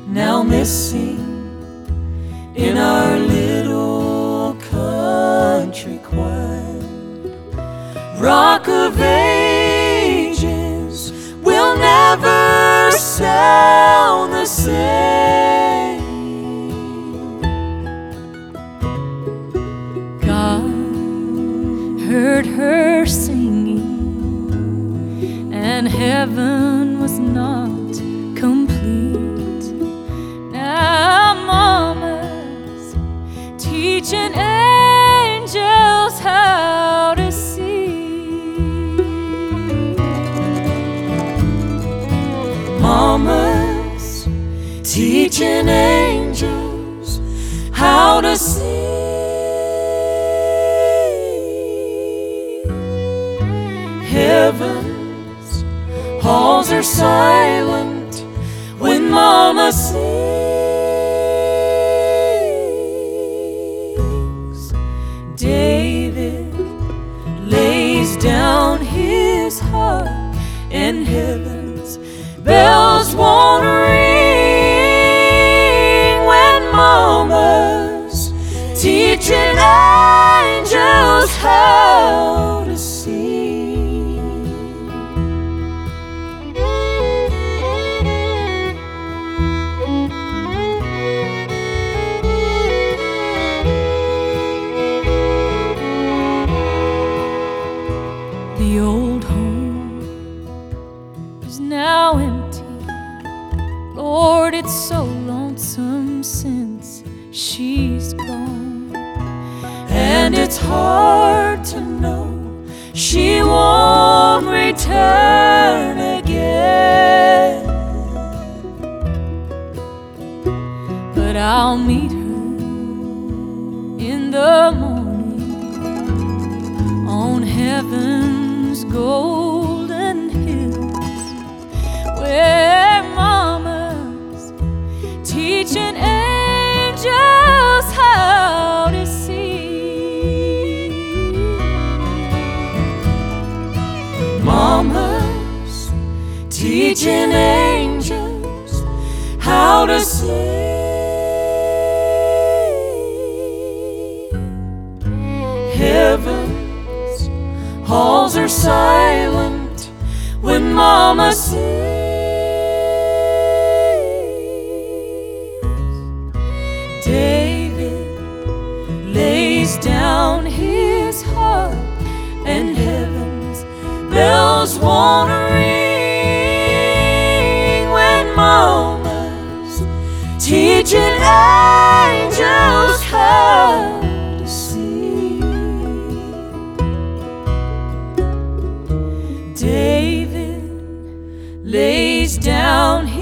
now missing in our little country choir. Rock of Ages will never sound the same. God heard her singing, and heaven was not complete. Now mama's teaching angels how to see. Mama's teaching angels how to see. Heaven's halls are silent when Mama sings. David lays down his harp, and heaven's bells won't ring when Mama's teaching angels how to see. The old home is now empty. Lord, it's so lonesome since she's gone. And it's hard to know she won't return again. But I'll meet her in the morning on heaven's golden hills, where Mama's teaching angels how to see. Mama's teaching angels how to see. Heaven's halls are silent when Mama sings. David lays down his harp, and heaven's bells won't ring when Mama's teaching angels how to see. David lays down